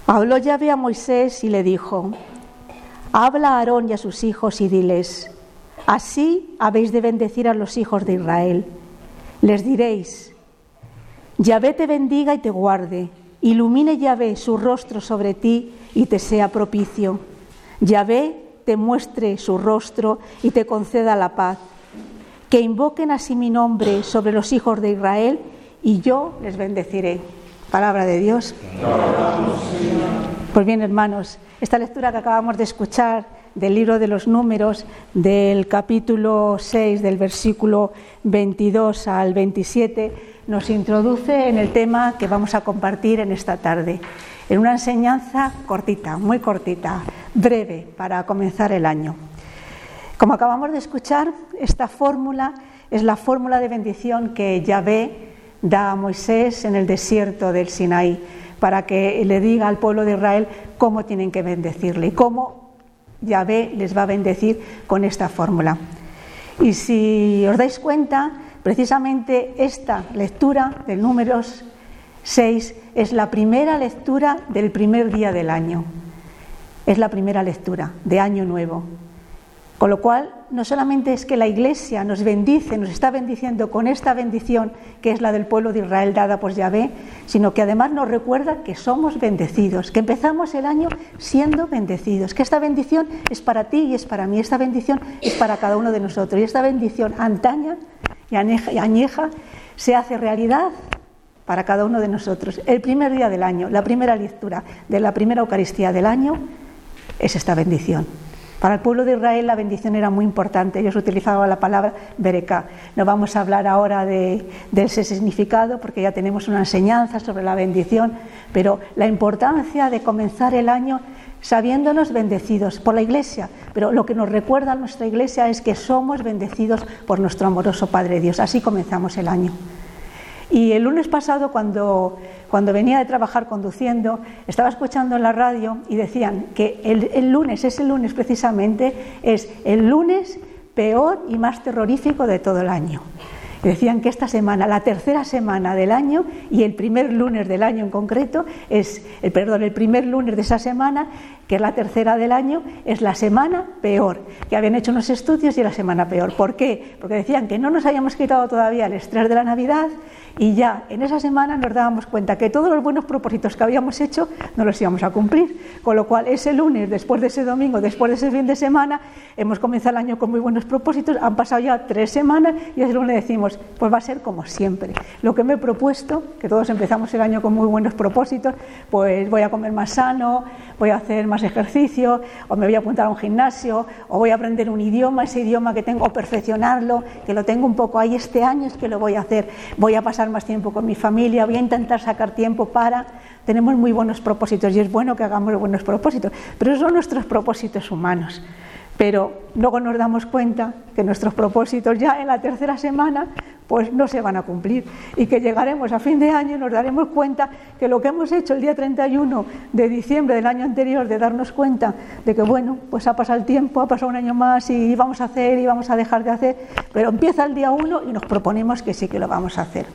Habló Yahvé a Moisés y le dijo: habla a Aarón y a sus hijos y diles: así habéis de bendecir a los hijos de Israel. Les diréis: Yahvé te bendiga y te guarde, ilumine Yahvé su rostro sobre ti y te sea propicio. Yahvé te muestre su rostro y te conceda la paz. Que invoquen así mi nombre sobre los hijos de Israel y yo les bendeciré. Palabra de Dios. Pues bien, hermanos, esta lectura que acabamos de escuchar del libro de los Números, del capítulo 6, del versículo 22 al 27, nos introduce en el tema que vamos a compartir en esta tarde, en una enseñanza cortita, muy cortita, breve, para comenzar el año. Como acabamos de escuchar, esta fórmula es la fórmula de bendición que Yahvé da a Moisés en el desierto del Sinaí, para que le diga al pueblo de Israel cómo tienen que bendecirle y cómo Yahvé les va a bendecir con esta fórmula. Y si os dais cuenta, precisamente esta lectura del Números 6 es la primera lectura del primer día del año. Es la primera lectura de Año Nuevo. Con lo cual, no solamente es que la Iglesia nos bendice, nos está bendiciendo con esta bendición que es la del pueblo de Israel dada por Yahvé, sino que además nos recuerda que somos bendecidos, que empezamos el año siendo bendecidos, que esta bendición es para ti y es para mí, esta bendición es para cada uno de nosotros, y esta bendición antaña y añeja se hace realidad para cada uno de nosotros. El primer día del año, la primera lectura de la primera Eucaristía del año es esta bendición. Para el pueblo de Israel la bendición era muy importante, ellos utilizaban la palabra bereká. No vamos a hablar ahora de ese significado porque ya tenemos una enseñanza sobre la bendición, pero la importancia de comenzar el año sabiéndonos bendecidos por la Iglesia, pero lo que nos recuerda a nuestra Iglesia es que somos bendecidos por nuestro amoroso Padre Dios. Así comenzamos el año. Y el lunes pasado, cuando venía de trabajar conduciendo, estaba escuchando en la radio y decían que el lunes precisamente, es el lunes peor y más terrorífico de todo el año. Y decían que esta semana, la tercera semana del año y el primer lunes del año en concreto, el primer lunes de esa semana, que es la tercera del año, es la semana peor. Que habían hecho unos estudios y la semana peor. ¿Por qué? Porque decían que no nos habíamos quitado todavía el estrés de la Navidad y ya en esa semana nos dábamos cuenta que todos los buenos propósitos que habíamos hecho no los íbamos a cumplir. Con lo cual, ese lunes, después de ese domingo, después de ese fin de semana, hemos comenzado el año con muy buenos propósitos, han pasado ya 3 semanas y ese lunes decimos, pues va a ser como siempre. Lo que me he propuesto, que todos empezamos el año con muy buenos propósitos, pues voy a comer más sano, voy a hacer más ejercicio, o me voy a apuntar a un gimnasio, o voy a aprender un idioma, ese idioma que tengo, o perfeccionarlo, que lo tengo un poco ahí este año, es que lo voy a hacer. Voy a pasar más tiempo con mi familia, voy a intentar sacar tiempo para... Tenemos muy buenos propósitos y es bueno que hagamos buenos propósitos, pero esos son nuestros propósitos humanos. Pero luego nos damos cuenta que nuestros propósitos ya en la tercera semana pues no se van a cumplir y que llegaremos a fin de año y nos daremos cuenta que lo que hemos hecho el día 31 de diciembre del año anterior, de darnos cuenta de que bueno, pues ha pasado el tiempo, ha pasado un año más y vamos a hacer y vamos a dejar de hacer, pero empieza el día 1 y nos proponemos que sí que lo vamos a hacer.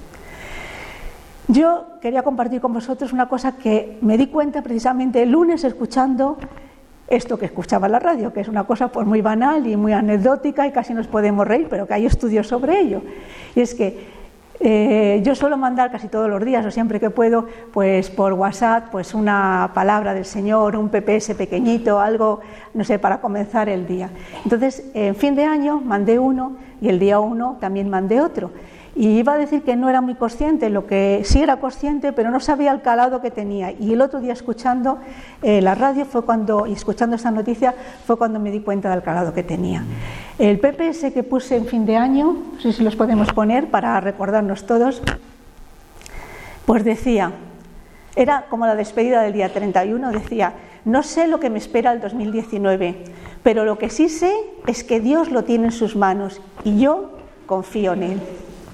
Yo quería compartir con vosotros una cosa que me di cuenta precisamente el lunes escuchando esto que escuchaba en la radio, que es una cosa pues muy banal y muy anecdótica y casi nos podemos reír, pero que hay estudios sobre ello. Y es que yo suelo mandar casi todos los días o siempre que puedo, pues por WhatsApp, pues una palabra del Señor, un PPS pequeñito, algo, no sé, para comenzar el día. Entonces, en fin de año mandé uno y el día 1 también mandé otro. Y iba a decir que no era muy consciente, lo que sí era consciente, pero no sabía el calado que tenía. Y el otro día escuchando la radio y escuchando esta noticia fue cuando me di cuenta del calado que tenía. El PPS que puse en fin de año, no sé si los podemos poner para recordarnos todos, pues decía, era como la despedida del día 31, decía, no sé lo que me espera el 2019, pero lo que sí sé es que Dios lo tiene en sus manos y yo confío en Él.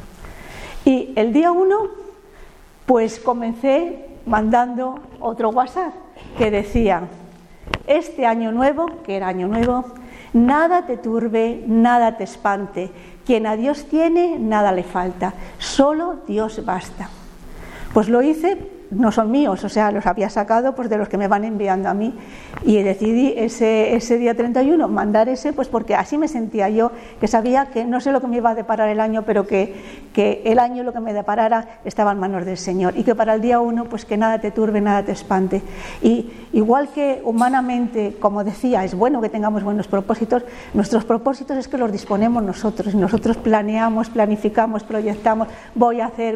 Y el día 1, pues comencé mandando otro WhatsApp que decía, este año nuevo, que era año nuevo, nada te turbe, nada te espante, quien a Dios tiene, nada le falta, solo Dios basta. Pues lo hice no son míos, o sea, los había sacado pues de los que me van enviando a mí, y decidí ese día 31 mandar ese, pues porque así me sentía yo, que sabía que no sé lo que me iba a deparar el año, pero que el año, lo que me deparara, estaba en manos del Señor, y que para el día 1 pues que nada te turbe, nada te espante. Y igual que humanamente, como decía, es bueno que tengamos buenos propósitos, nuestros propósitos es que los disponemos nosotros, y nosotros planeamos, planificamos, proyectamos, voy a hacer,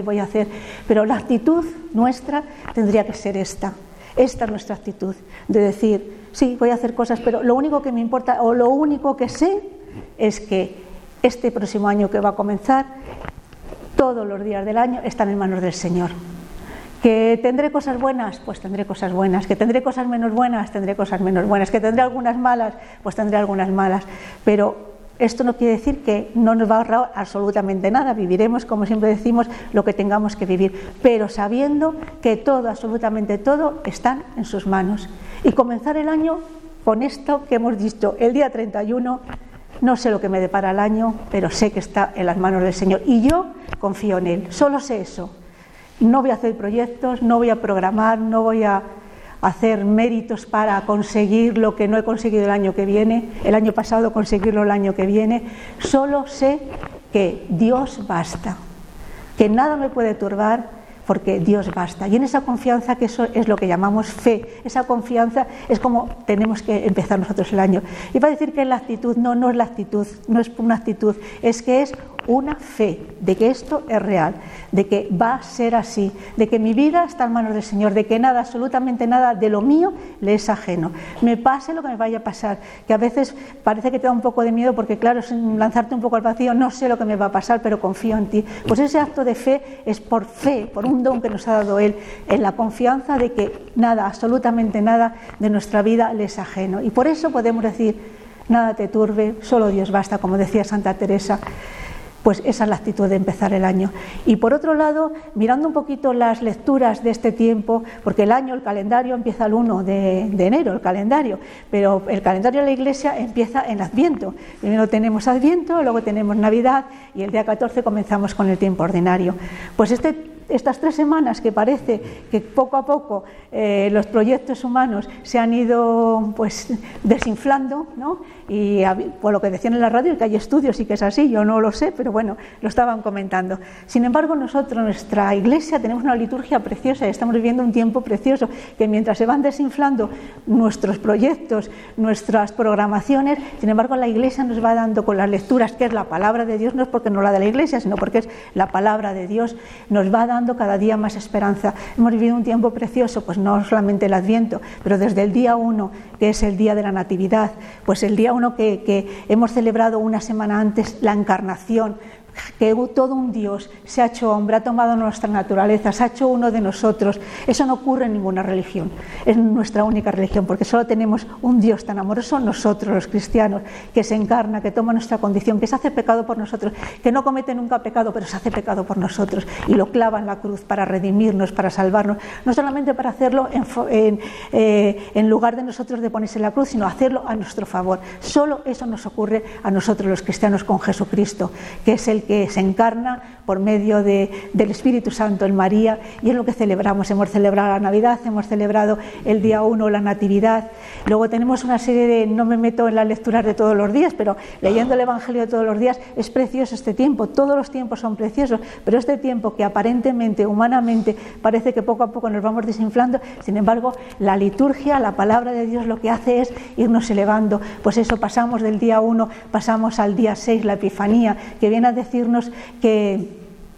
pero la actitud nuestra tendría que ser esta es nuestra actitud, de decir, sí, voy a hacer cosas, pero lo único que me importa, o lo único que sé, es que este próximo año que va a comenzar, todos los días del año están en manos del Señor. ¿Que tendré cosas buenas? Pues tendré cosas buenas. ¿Que tendré cosas menos buenas? Tendré cosas menos buenas. ¿Que tendré algunas malas? Pues tendré algunas malas. Pero esto no quiere decir que no nos va a ahorrar absolutamente nada. Viviremos, como siempre decimos, lo que tengamos que vivir, pero sabiendo que todo, absolutamente todo, está en sus manos. Y comenzar el año con esto que hemos dicho el día 31, no sé lo que me depara el año, pero sé que está en las manos del Señor. Y yo confío en Él, solo sé eso. No voy a hacer proyectos, no voy a programar, no voy a hacer méritos para conseguir lo que no he conseguido el año que viene, el año pasado conseguirlo el año que viene. Solo sé que Dios basta, que nada me puede turbar, porque Dios basta. Y en esa confianza, que eso es lo que llamamos fe, esa confianza es como tenemos que empezar nosotros el año. Y va a decir que es la actitud, no es la actitud, no es una actitud, es que es una fe de que esto es real, de que va a ser así, de que mi vida está en manos del Señor, de que nada, absolutamente nada de lo mío le es ajeno. Me pase lo que me vaya a pasar, que a veces parece que te da un poco de miedo porque claro, es lanzarte un poco al vacío, no sé lo que me va a pasar, pero confío en ti. Pues ese acto de fe es por fe, por un don que nos ha dado Él, en la confianza de que nada, absolutamente nada de nuestra vida le es ajeno. Y por eso podemos decir, nada te turbe, solo Dios basta, como decía Santa Teresa. Pues esa es la actitud de empezar el año. Y por otro lado, mirando un poquito las lecturas de este tiempo, porque el año, el calendario empieza el 1 de enero, el calendario, pero el calendario de la Iglesia empieza en Adviento. Primero tenemos Adviento, luego tenemos Navidad y el día 14 comenzamos con el tiempo ordinario. Pues estas 3 semanas que parece que poco a poco los proyectos humanos se han ido pues desinflando, ¿no? Y por lo que decían en la radio, que hay estudios y que es así, yo no lo sé, pero bueno, lo estaban comentando. Sin embargo, nosotros, nuestra Iglesia, tenemos una liturgia preciosa y estamos viviendo un tiempo precioso, que mientras se van desinflando nuestros proyectos, nuestras programaciones, sin embargo la Iglesia nos va dando con las lecturas, que es la palabra de Dios, no es porque no la de la Iglesia, sino porque es la palabra de Dios, nos va dando cada día más esperanza. Hemos vivido un tiempo precioso, pues no solamente el Adviento, pero desde el día 1, que es el día de la Natividad, pues el día 1 que hemos celebrado una semana antes la Encarnación, que todo un Dios se ha hecho hombre, ha tomado nuestra naturaleza, se ha hecho uno de nosotros. Eso no ocurre en ninguna religión, es nuestra única religión, porque solo tenemos un Dios tan amoroso, nosotros los cristianos, que se encarna, que toma nuestra condición, que se hace pecado por nosotros, que no comete nunca pecado, pero se hace pecado por nosotros y lo clava en la cruz para redimirnos, para salvarnos, no solamente para hacerlo en lugar de nosotros de ponerse en la cruz, sino hacerlo a nuestro favor. Solo eso nos ocurre a nosotros los cristianos con Jesucristo, que es el que se encarna por medio del Espíritu Santo en María, y es lo que celebramos. Hemos celebrado la Navidad, hemos celebrado el día 1 la Natividad, luego tenemos una serie de, no me meto en las lecturas de todos los días, pero leyendo el Evangelio de todos los días, es precioso este tiempo, todos los tiempos son preciosos, pero este tiempo que aparentemente, humanamente, parece que poco a poco nos vamos desinflando, sin embargo, la liturgia, la palabra de Dios lo que hace es irnos elevando. Pues eso, pasamos del día 1, pasamos al día 6, la Epifanía, que viene a decirnos que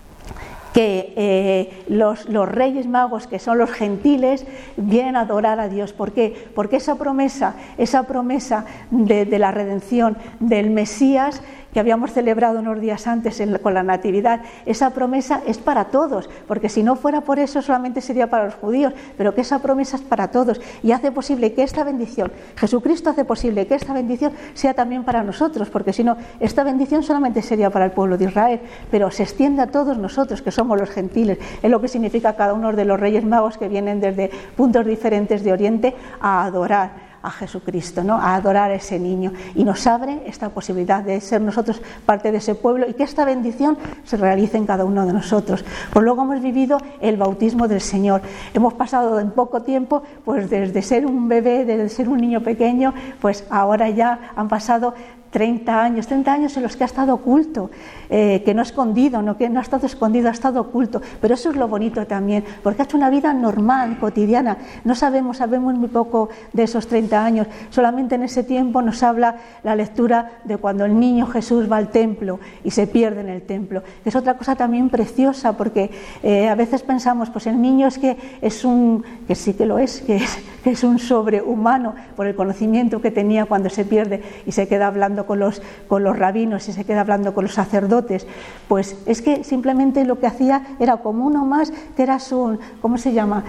los Reyes Magos, que son los gentiles, vienen a adorar a Dios. ¿Por qué? Porque esa promesa de la redención del Mesías, que habíamos celebrado unos días antes con la Natividad, esa promesa es para todos, porque si no fuera por eso solamente sería para los judíos, pero que esa promesa es para todos y hace posible que esta bendición, Jesucristo hace posible que esta bendición sea también para nosotros, porque si no, esta bendición solamente sería para el pueblo de Israel, pero se extiende a todos nosotros que somos los gentiles. Es lo que significa cada uno de los Reyes Magos que vienen desde puntos diferentes de Oriente a adorar a Jesucristo, ¿no? A adorar a ese niño, y nos abre esta posibilidad de ser nosotros parte de ese pueblo y que esta bendición se realice en cada uno de nosotros. Pues luego hemos vivido el bautismo del Señor. Hemos pasado en poco tiempo, pues desde ser un bebé, desde ser un niño pequeño, pues ahora ya han pasado 30 años en los que ha estado oculto, que no ha escondido, no, que no ha estado escondido, ha estado oculto, pero eso es lo bonito también, porque ha hecho una vida normal, cotidiana. No sabemos muy poco de esos 30 años, solamente en ese tiempo nos habla la lectura de cuando el niño Jesús va al templo y se pierde en el templo. Es otra cosa también preciosa, porque a veces pensamos, pues el niño es que sí que lo es, que es un sobrehumano por el conocimiento que tenía cuando se pierde y se queda hablando con los rabinos y se queda hablando con los sacerdotes. Pues es que simplemente lo que hacía era como uno más, que era ¿cómo se llama?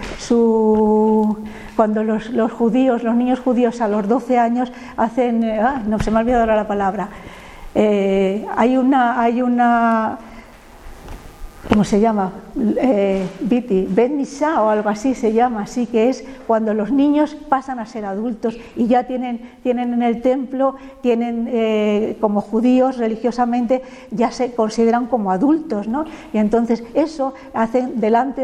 Cuando los niños judíos a los 12 años hacen, no se me ha olvidado ahora la palabra, hay una ¿cómo se llama? Bet Mishá o algo así se llama, así que es cuando los niños pasan a ser adultos y ya tienen en el templo, como judíos religiosamente, ya se consideran como adultos, ¿no? Y entonces eso hacen delante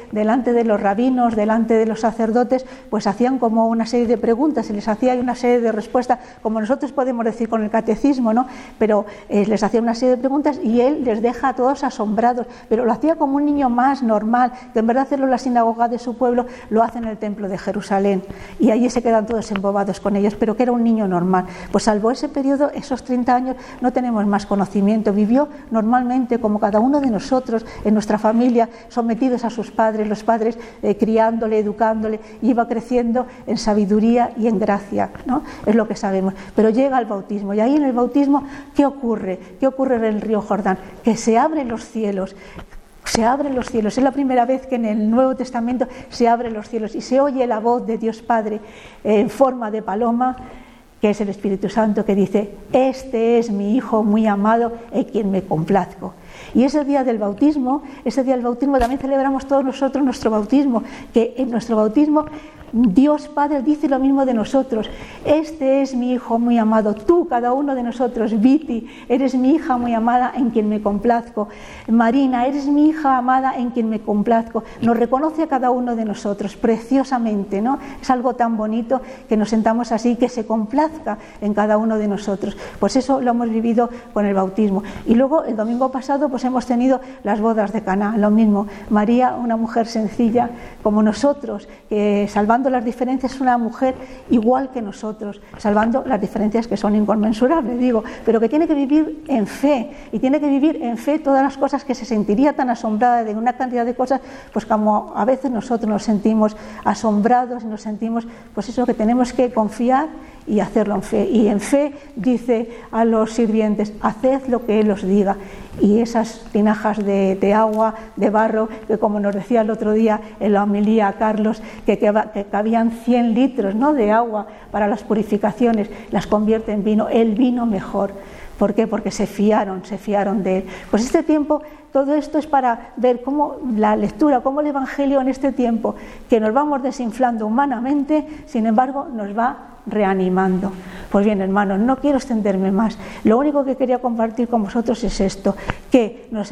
de los rabinos, delante de los sacerdotes, pues hacían como una serie de preguntas, se les hacía una serie de respuestas, como nosotros podemos decir con el catecismo, ¿no? Pero les hacía una serie de preguntas y él les deja a todos asombrados, pero lo hacía como un niño más normal, que en vez de hacerlo en la sinagoga de su pueblo, lo hace en el templo de Jerusalén, y allí se quedan todos embobados con ellos, pero que era un niño normal. Pues salvo ese periodo, esos 30 años, no tenemos más conocimiento. Vivió normalmente como cada uno de nosotros en nuestra familia, sometidos a sus padres, los padres criándole, educándole, y iba creciendo en sabiduría y en gracia, ¿no? Es lo que sabemos. Pero llega el bautismo, y ahí en el bautismo, ¿qué ocurre? ¿Qué ocurre en el río Jordán? Que se abren los cielos. Se abren los cielos. Es la primera vez que en el Nuevo Testamento se abren los cielos y se oye la voz de Dios Padre en forma de paloma, que es el Espíritu Santo, que dice: este es mi Hijo muy amado, en quien me complazco. Y ese día del bautismo también celebramos todos nosotros nuestro bautismo, que en nuestro bautismo Dios Padre dice lo mismo de nosotros: este es mi Hijo muy amado. Tú, cada uno de nosotros, Viti, eres mi hija muy amada, en quien me complazco. Marina, eres mi hija amada, en quien me complazco. Nos reconoce a cada uno de nosotros preciosamente, ¿no? Es algo tan bonito que nos sentamos así, que se complazca en cada uno de nosotros. Pues eso lo hemos vivido con el bautismo. Y luego el domingo pasado pues hemos tenido las bodas de Caná, lo mismo. María, una mujer sencilla como nosotros, que salvando las diferencias, es una mujer igual que nosotros, salvando las diferencias que son inconmensurables, digo, pero que tiene que vivir en fe, y tiene que vivir en fe todas las cosas que se sentiría tan asombrada de una cantidad de cosas, pues como a veces nosotros nos sentimos asombrados y nos sentimos, pues eso, que tenemos que confiar y hacerlo en fe. Y en fe dice a los sirvientes: haced lo que Él os diga. Y esas tinajas de agua, de barro, que como nos decía el otro día en la homilía Carlos, que cabían 100 litros, ¿no?, de agua para las purificaciones, las convierte en vino, el vino mejor. ¿Por qué? Porque se fiaron de Él. Pues este tiempo, todo esto es para ver cómo la lectura, cómo el Evangelio en este tiempo, que nos vamos desinflando humanamente, sin embargo nos va reanimando. Pues bien, hermanos, no quiero extenderme más. Lo único que quería compartir con vosotros es esto: que nos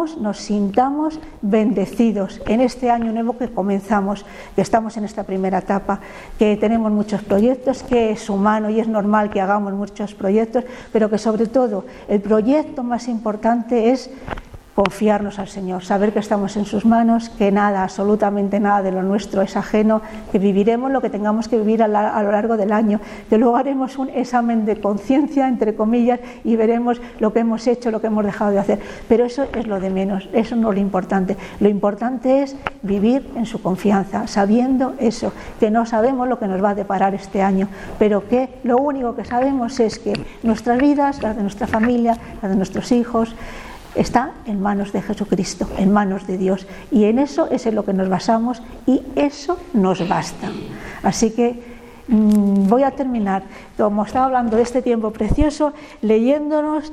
sintamos bendecidos en este año nuevo que comenzamos, que estamos en esta primera etapa, que tenemos muchos proyectos, que es humano y es normal que hagamos muchos proyectos, pero que sobre todo el proyecto más importante es confiarnos al Señor, saber que estamos en sus manos, que nada, absolutamente nada de lo nuestro es ajeno, que viviremos lo que tengamos que vivir a lo largo del año, que luego haremos un examen de conciencia, entre comillas, y veremos lo que hemos hecho, lo que hemos dejado de hacer, pero eso es lo de menos, eso no es lo importante. Lo importante es vivir en su confianza, sabiendo eso, que no sabemos lo que nos va a deparar este año, pero que lo único que sabemos es que nuestras vidas, las de nuestra familia, las de nuestros hijos, está en manos de Jesucristo, en manos de Dios, y en eso es en lo que nos basamos, y eso nos basta. Así que voy a terminar, como estaba hablando de este tiempo precioso, leyéndoos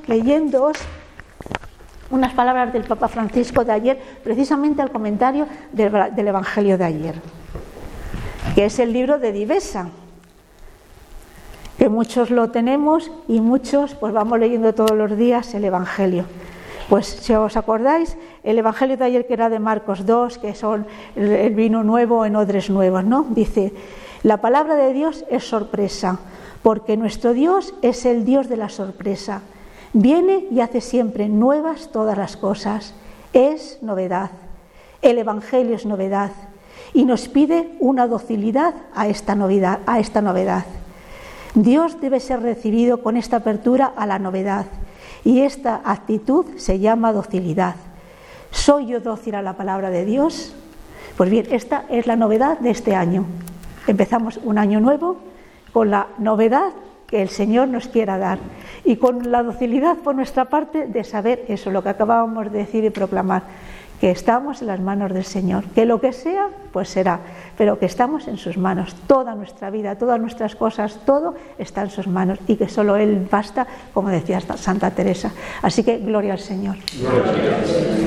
unas palabras del Papa Francisco de ayer, precisamente al comentario del Evangelio de ayer, que es el libro de Divesa. que muchos lo tenemos y muchos pues vamos leyendo todos los días el Evangelio. Pues si os acordáis, el Evangelio de ayer que era de Marcos 2, que son el vino nuevo en odres nuevos, ¿no? Dice, la palabra de Dios es sorpresa, porque nuestro Dios es el Dios de la sorpresa. Viene y hace siempre nuevas todas las cosas. Es novedad. El Evangelio es novedad y nos pide una docilidad a esta novedad. Dios debe ser recibido con esta apertura a la novedad y esta actitud se llama docilidad. ¿Soy yo dócil a la palabra de Dios? Pues bien, esta es la novedad de este año. Empezamos un año nuevo con la novedad que el Señor nos quiera dar y con la docilidad por nuestra parte de saber eso, lo que acabábamos de decir y proclamar, que estamos en las manos del Señor, que lo que sea, pues será, pero que estamos en sus manos, toda nuestra vida, todas nuestras cosas, todo está en sus manos y que solo Él basta, como decía Santa Teresa. Así que gloria al Señor. Gloria al Señor.